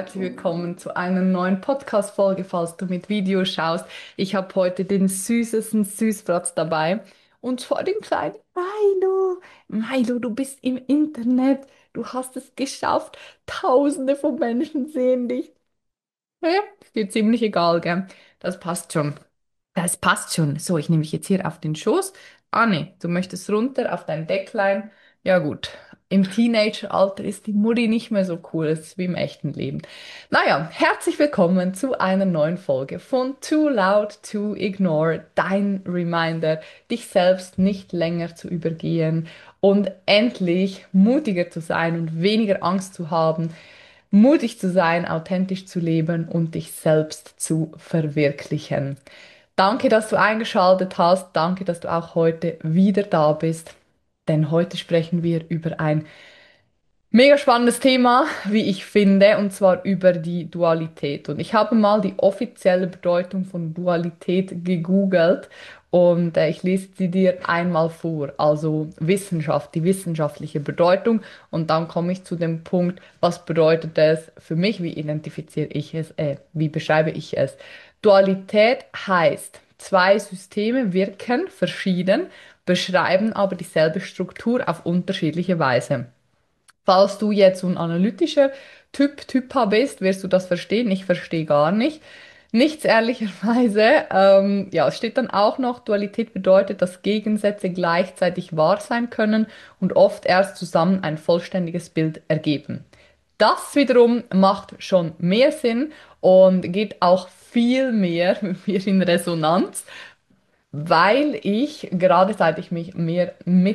herzlich willkommen zu einer neuen Podcast-Folge, falls du mit Video schaust. Ich habe heute den süßesten Süßfratz dabei und zwar den kleinen Milo. Milo, du bist im Internet, du hast es geschafft. Tausende von Menschen sehen dich. Ja, ist dir ziemlich egal, gell? Das passt schon. Das passt schon. So, ich nehme dich jetzt hier auf den Schoß. Ah, nee, du möchtest runter auf dein Decklein. Ja, gut. Im Teenageralter ist die Mutti nicht mehr so cool. Das ist wie im echten Leben. Naja, herzlich willkommen zu einer neuen Folge von Too Loud to Ignore. Dein Reminder, dich selbst nicht länger zu übergehen und endlich mutiger zu sein und weniger Angst zu haben, mutig zu sein, authentisch zu leben und dich selbst zu verwirklichen. Danke, dass du eingeschaltet hast. Danke, dass du auch heute wieder da bist. Denn heute sprechen wir über ein mega spannendes Thema, wie ich finde, und zwar über die Dualität. Und ich habe mal die offizielle Bedeutung von Dualität gegoogelt und ich lese sie dir einmal vor. Also Wissenschaft, die wissenschaftliche Bedeutung. Und dann komme ich zu dem Punkt, was bedeutet es für mich, wie identifiziere ich es, wie beschreibe ich es. Dualität heißt, zwei Systeme wirken verschieden, beschreiben aber dieselbe Struktur auf unterschiedliche Weise. Falls du jetzt so ein analytischer Typ bist, wirst du das verstehen. Ich verstehe gar nicht. Nichts ehrlicherweise. Ja, es steht dann auch noch, Dualität bedeutet, dass Gegensätze gleichzeitig wahr sein können und oft erst zusammen ein vollständiges Bild ergeben. Das wiederum macht schon mehr Sinn und geht auch viel mehr mit mir in Resonanz, weil ich, gerade seit ich mich mehr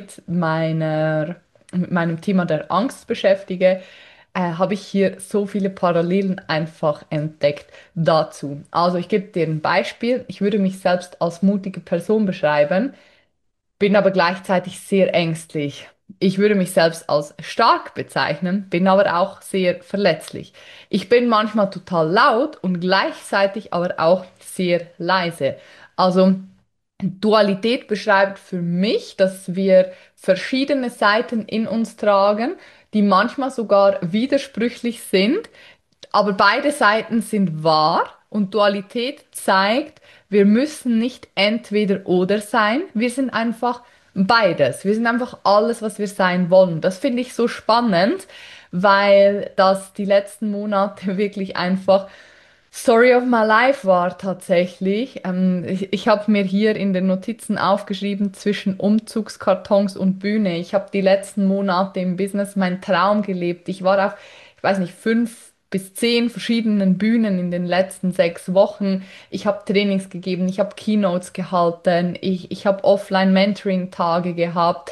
mit meinem Thema der Angst beschäftige, habe ich hier so viele Parallelen einfach entdeckt dazu. Also ich gebe dir ein Beispiel. Ich würde mich selbst als mutige Person beschreiben, bin aber gleichzeitig sehr ängstlich. Ich würde mich selbst als stark bezeichnen, bin aber auch sehr verletzlich. Ich bin manchmal total laut und gleichzeitig aber auch sehr leise. Also Dualität beschreibt für mich, dass wir verschiedene Seiten in uns tragen, die manchmal sogar widersprüchlich sind, aber beide Seiten sind wahr und Dualität zeigt, wir müssen nicht entweder oder sein, wir sind einfach beides. Wir sind einfach alles, was wir sein wollen. Das finde ich so spannend, weil das die letzten Monate wirklich einfach Story of my life war tatsächlich. Ich habe mir hier in den Notizen aufgeschrieben zwischen Umzugskartons und Bühne. Ich habe die letzten Monate im Business meinen Traum gelebt. Ich war auf, ich weiß nicht, 5 bis 10 verschiedenen Bühnen in den letzten 6 Wochen. Ich habe Trainings gegeben, ich habe Keynotes gehalten, ich habe Offline-Mentoring-Tage gehabt.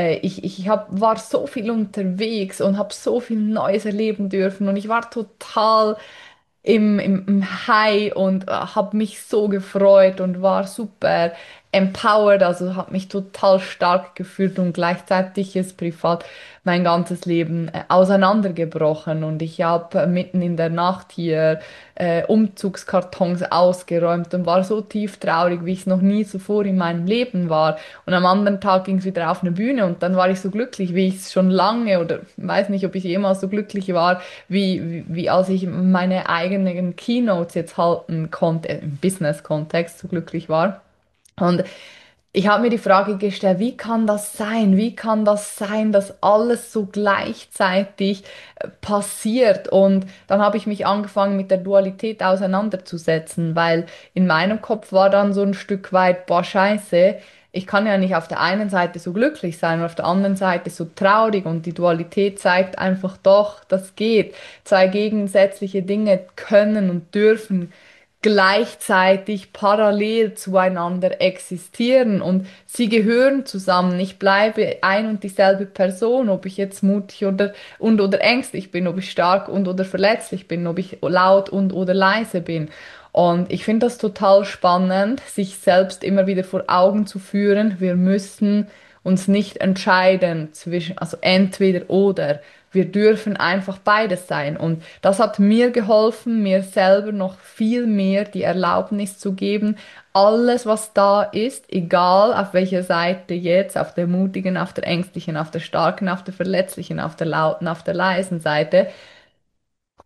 War so viel unterwegs und habe so viel Neues erleben dürfen und ich war total im High und habe mich so gefreut und war super empowered, also habe mich total stark gefühlt und gleichzeitig ist privat mein ganzes Leben auseinandergebrochen und ich habe mitten in der Nacht hier Umzugskartons ausgeräumt und war so tief traurig, wie ich es noch nie zuvor in meinem Leben war. Und am anderen Tag ging es wieder auf eine Bühne und dann war ich so glücklich, wie ich es schon lange oder weiß nicht, ob ich jemals so glücklich war, wie als ich meine eigenen Keynotes jetzt halten konnte, im Business-Kontext so glücklich war. Und ich habe mir die Frage gestellt, wie kann das sein? Wie kann das sein, dass alles so gleichzeitig passiert? Und dann habe ich mich angefangen, mit der Dualität auseinanderzusetzen, weil in meinem Kopf war dann so ein Stück weit, boah, scheiße, ich kann ja nicht auf der einen Seite so glücklich sein und auf der anderen Seite so traurig und die Dualität zeigt einfach doch, das geht. Zwei gegensätzliche Dinge können und dürfen gleichzeitig parallel zueinander existieren und sie gehören zusammen. Ich bleibe ein und dieselbe Person, ob ich jetzt mutig oder ängstlich bin, ob ich stark und oder verletzlich bin, ob ich laut und oder leise bin. Und ich finde das total spannend, sich selbst immer wieder vor Augen zu führen. Wir müssen uns nicht entscheiden zwischen, also entweder oder. Wir dürfen einfach beides sein. Und das hat mir geholfen, mir selber noch viel mehr die Erlaubnis zu geben, alles, was da ist, egal auf welcher Seite jetzt, auf der mutigen, auf der ängstlichen, auf der starken, auf der verletzlichen, auf der lauten, auf der leisen Seite,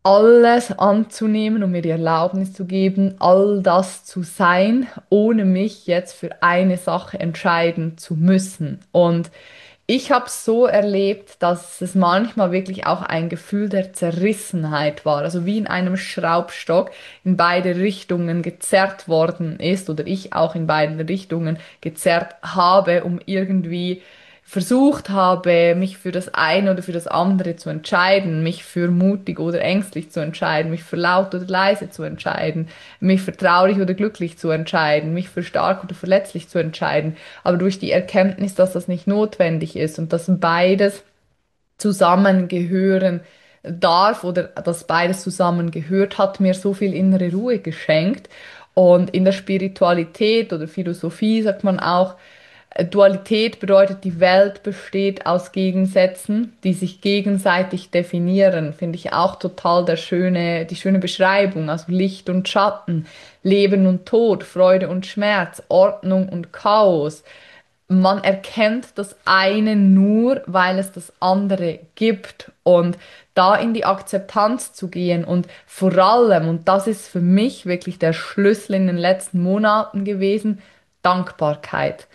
alles anzunehmen und mir die Erlaubnis zu geben, all das zu sein, ohne mich jetzt für eine Sache entscheiden zu müssen. Und ich habe so erlebt, dass es manchmal wirklich auch ein Gefühl der Zerrissenheit war, also wie in einem Schraubstock in beide Richtungen gezerrt worden ist oder ich auch in beiden Richtungen gezerrt habe, um irgendwie versucht habe, mich für das eine oder für das andere zu entscheiden, mich für mutig oder ängstlich zu entscheiden, mich für laut oder leise zu entscheiden, mich für traurig oder glücklich zu entscheiden, mich für stark oder verletzlich zu entscheiden. Aber durch die Erkenntnis, dass das nicht notwendig ist und dass beides zusammengehören darf oder dass beides zusammengehört, hat mir so viel innere Ruhe geschenkt. Und in der Spiritualität oder Philosophie sagt man auch, Dualität bedeutet, die Welt besteht aus Gegensätzen, die sich gegenseitig definieren. Finde ich auch total die schöne Beschreibung. Also Licht und Schatten, Leben und Tod, Freude und Schmerz, Ordnung und Chaos. Man erkennt das eine nur, weil es das andere gibt. Und da in die Akzeptanz zu gehen und vor allem, und das ist für mich wirklich der Schlüssel in den letzten Monaten gewesen, Dankbarkeit.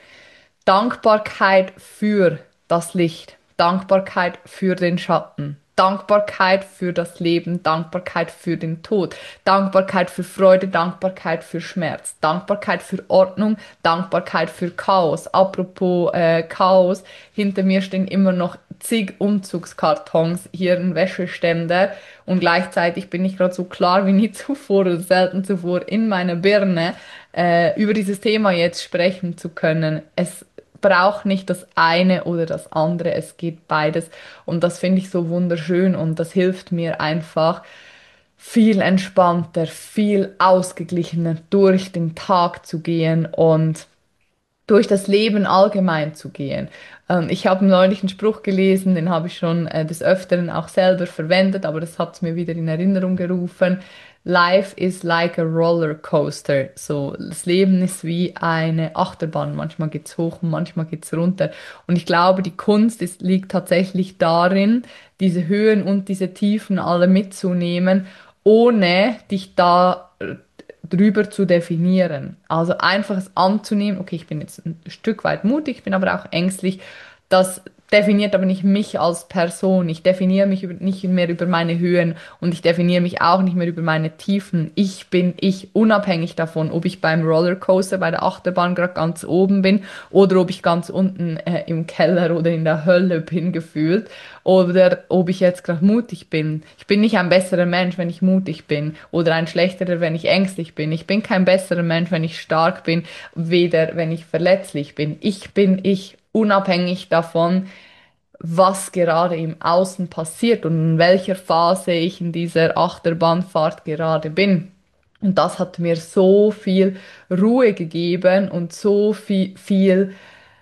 Dankbarkeit für das Licht, Dankbarkeit für den Schatten, Dankbarkeit für das Leben, Dankbarkeit für den Tod, Dankbarkeit für Freude, Dankbarkeit für Schmerz, Dankbarkeit für Ordnung, Dankbarkeit für Chaos. Apropos Chaos, hinter mir stehen immer noch zig Umzugskartons, hier ein Wäscheständer und gleichzeitig bin ich gerade so klar wie nie zuvor oder selten zuvor in meiner Birne, über dieses Thema jetzt sprechen zu können. Es braucht nicht das eine oder das andere, es geht beides und das finde ich so wunderschön und das hilft mir einfach viel entspannter, viel ausgeglichener durch den Tag zu gehen und durch das Leben allgemein zu gehen. Ich habe neulich einen Spruch gelesen, den habe ich schon des Öfteren auch selber verwendet, aber das hat es mir wieder in Erinnerung gerufen. Life is like a roller coaster. So, das Leben ist wie eine Achterbahn. Manchmal geht's hoch und manchmal geht's runter. Und ich glaube, die Kunst liegt tatsächlich darin, diese Höhen und diese Tiefen alle mitzunehmen, ohne dich da drüber zu definieren. Also einfach es anzunehmen, okay, ich bin jetzt ein Stück weit mutig, ich bin aber auch ängstlich. Das definiert aber nicht mich als Person. Ich definiere mich nicht mehr über meine Höhen und ich definiere mich auch nicht mehr über meine Tiefen. Ich bin ich, unabhängig davon, ob ich beim Rollercoaster, bei der Achterbahn gerade ganz oben bin oder ob ich ganz unten im Keller oder in der Hölle bin gefühlt oder ob ich jetzt gerade mutig bin. Ich bin nicht ein besserer Mensch, wenn ich mutig bin oder ein schlechterer, wenn ich ängstlich bin. Ich bin kein besserer Mensch, wenn ich stark bin, weder wenn ich verletzlich bin. Ich bin ich, unabhängig davon, was gerade im Außen passiert und in welcher Phase ich in dieser Achterbahnfahrt gerade bin. Und das hat mir so viel Ruhe gegeben und so viel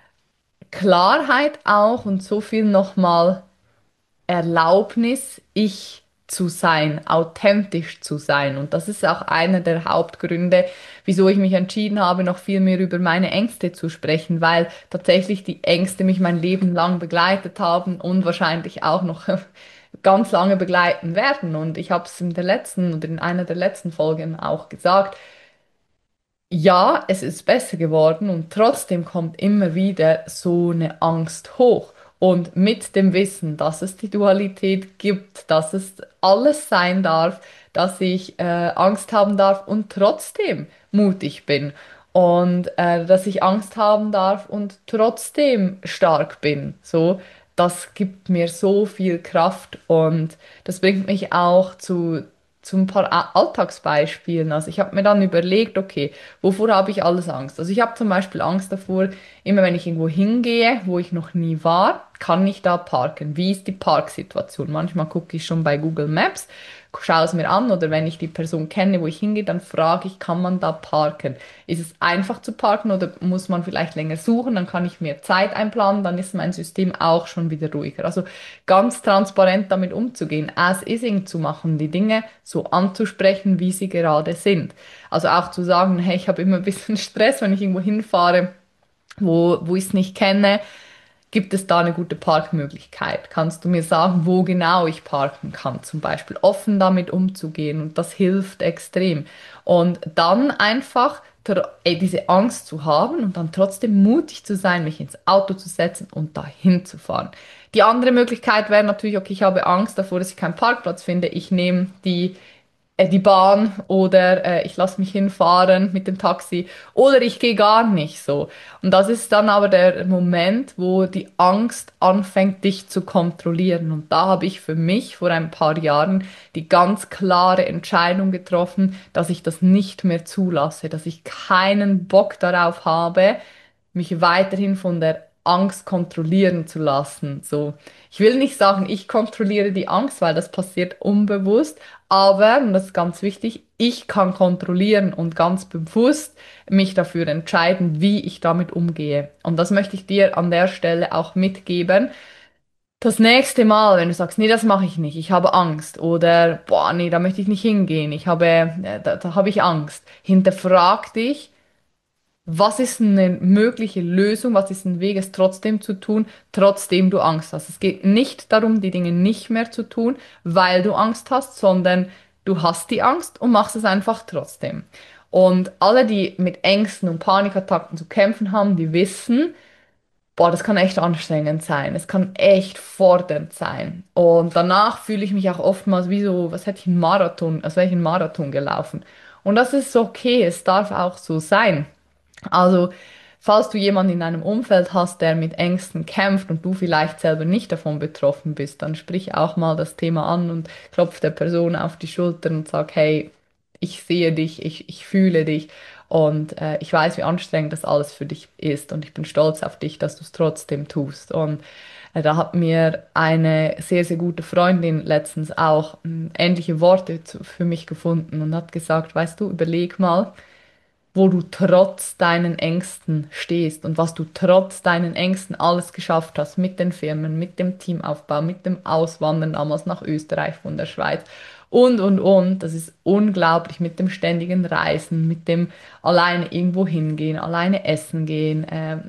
Klarheit auch und so viel nochmal Erlaubnis, ich zu sein, authentisch zu sein. Und das ist auch einer der Hauptgründe, wieso ich mich entschieden habe, noch viel mehr über meine Ängste zu sprechen, weil tatsächlich die Ängste mich mein Leben lang begleitet haben und wahrscheinlich auch noch ganz lange begleiten werden. Und ich habe es in der letzten oder in einer der letzten Folgen auch gesagt, ja, es ist besser geworden und trotzdem kommt immer wieder so eine Angst hoch. Und mit dem Wissen, dass es die Dualität gibt, dass es alles sein darf, dass ich Angst haben darf und trotzdem mutig bin und dass ich Angst haben darf und trotzdem stark bin, so, das gibt mir so viel Kraft und das bringt mich auch zu ein paar Alltagsbeispielen. Also ich habe mir dann überlegt, okay, wovor habe ich alles Angst? Also ich habe zum Beispiel Angst davor, immer wenn ich irgendwo hingehe, wo ich noch nie war, kann ich da parken? Wie ist die Parksituation? Manchmal gucke ich schon bei Google Maps, schaue es mir an oder wenn ich die Person kenne, wo ich hingehe, dann frage ich, kann man da parken? Ist es einfach zu parken oder muss man vielleicht länger suchen? Dann kann ich mir Zeit einplanen, dann ist mein System auch schon wieder ruhiger. Also ganz transparent damit umzugehen, as ising zu machen, die Dinge so anzusprechen, wie sie gerade sind. Also auch zu sagen, hey, ich habe immer ein bisschen Stress, wenn ich irgendwo hinfahre, wo ich es nicht kenne. Gibt es da eine gute Parkmöglichkeit? Kannst du mir sagen, wo genau ich parken kann, zum Beispiel? Offen damit umzugehen und das hilft extrem. Und dann einfach diese Angst zu haben und dann trotzdem mutig zu sein, mich ins Auto zu setzen und dahin zu fahren. Die andere Möglichkeit wäre natürlich, okay, ich habe Angst davor, dass ich keinen Parkplatz finde. Ich nehme die Bahn oder ich lasse mich hinfahren mit dem Taxi oder ich gehe gar nicht so. Und das ist dann aber der Moment, wo die Angst anfängt, dich zu kontrollieren. Und da habe ich für mich vor ein paar Jahren die ganz klare Entscheidung getroffen, dass ich das nicht mehr zulasse, dass ich keinen Bock darauf habe, mich weiterhin von der Angst kontrollieren zu lassen. So, ich will nicht sagen, ich kontrolliere die Angst, weil das passiert unbewusst, aber, und das ist ganz wichtig, ich kann kontrollieren und ganz bewusst mich dafür entscheiden, wie ich damit umgehe. Und das möchte ich dir an der Stelle auch mitgeben. Das nächste Mal, wenn du sagst, nee, das mache ich nicht, ich habe Angst oder boah, nee, da möchte ich nicht hingehen, da habe ich Angst. Hinterfrag dich, was ist eine mögliche Lösung? Was ist ein Weg, es trotzdem zu tun, trotzdem du Angst hast? Es geht nicht darum, die Dinge nicht mehr zu tun, weil du Angst hast, sondern du hast die Angst und machst es einfach trotzdem. Und alle, die mit Ängsten und Panikattacken zu kämpfen haben, die wissen, boah, das kann echt anstrengend sein. Es kann echt fordernd sein. Und danach fühle ich mich auch oftmals wie so, was hätte ich einen Marathon, als wäre ich einen Marathon gelaufen. Und das ist okay, es darf auch so sein. Also, falls du jemanden in deinem Umfeld hast, der mit Ängsten kämpft und du vielleicht selber nicht davon betroffen bist, dann sprich auch mal das Thema an und klopf der Person auf die Schultern und sag, hey, ich sehe dich, ich fühle dich und ich weiß, wie anstrengend das alles für dich ist und ich bin stolz auf dich, dass du es trotzdem tust. Und da hat mir eine sehr, sehr gute Freundin letztens auch ähnliche Worte für mich gefunden und hat gesagt, weißt du, überleg mal, wo du trotz deinen Ängsten stehst und was du trotz deinen Ängsten alles geschafft hast mit den Firmen, mit dem Teamaufbau, mit dem Auswandern damals nach Österreich von der Schweiz und. Das ist unglaublich mit dem ständigen Reisen, mit dem alleine irgendwo hingehen, alleine essen gehen,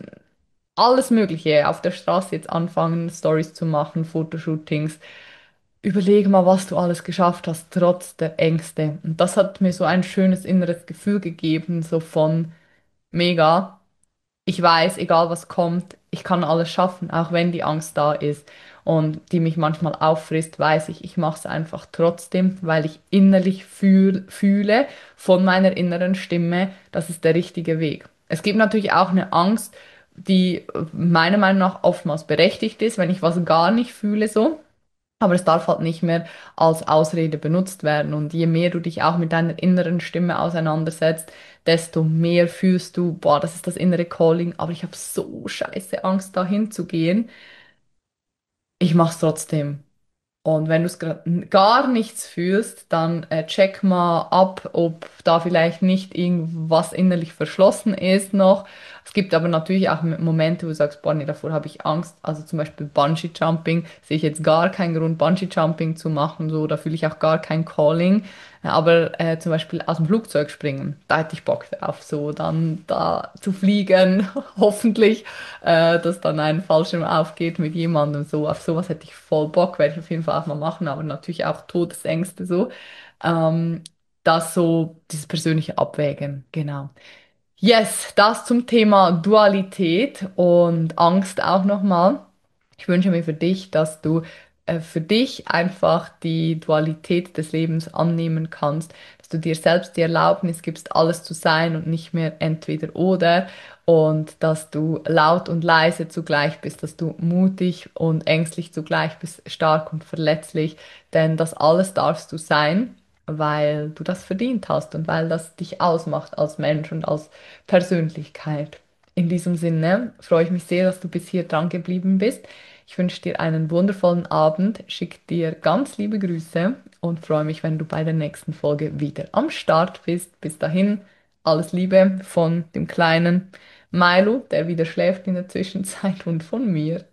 alles Mögliche auf der Straße jetzt anfangen, Stories zu machen, Fotoshootings. Überleg mal, was du alles geschafft hast, trotz der Ängste. Und das hat mir so ein schönes inneres Gefühl gegeben, so von mega. Ich weiß, egal was kommt, ich kann alles schaffen, auch wenn die Angst da ist und die mich manchmal auffrisst, weiß ich, ich mache es einfach trotzdem, weil ich innerlich fühle von meiner inneren Stimme, das ist der richtige Weg. Es gibt natürlich auch eine Angst, die meiner Meinung nach oftmals berechtigt ist, wenn ich was gar nicht fühle so. Aber es darf halt nicht mehr als Ausrede benutzt werden. Und je mehr du dich auch mit deiner inneren Stimme auseinandersetzt, desto mehr fühlst du, boah, das ist das innere Calling, aber ich habe so scheiße Angst, da hinzugehen. Ich mach's trotzdem. Und wenn du es gar nichts fühlst, dann check mal ab, ob da vielleicht nicht irgendwas innerlich verschlossen ist noch. Es gibt aber natürlich auch Momente, wo du sagst, boah, nee, davor habe ich Angst. Also zum Beispiel Bungee Jumping, sehe ich jetzt gar keinen Grund, Bungee Jumping zu machen, so, da fühle ich auch gar kein Calling. Aber zum Beispiel aus dem Flugzeug springen, da hätte ich Bock drauf, so dann da zu fliegen, hoffentlich, dass dann ein Fallschirm aufgeht mit jemandem, so auf sowas hätte ich voll Bock, werde ich auf jeden Fall auch mal machen, aber natürlich auch Todesängste so. Ähm, Das so, dieses persönliche Abwägen, genau. Yes, das zum Thema Dualität und Angst auch nochmal. Ich wünsche mir für dich, dass du für dich einfach die Dualität des Lebens annehmen kannst, dass du dir selbst die Erlaubnis gibst, alles zu sein und nicht mehr entweder oder und dass du laut und leise zugleich bist, dass du mutig und ängstlich zugleich bist, stark und verletzlich, denn das alles darfst du sein, weil du das verdient hast und weil das dich ausmacht als Mensch und als Persönlichkeit. In diesem Sinne freue ich mich sehr, dass du bis hier dran geblieben bist. Ich wünsche dir einen wundervollen Abend, schicke dir ganz liebe Grüße und freue mich, wenn du bei der nächsten Folge wieder am Start bist. Bis dahin, alles Liebe von dem kleinen Milo, der wieder schläft in der Zwischenzeit und von mir.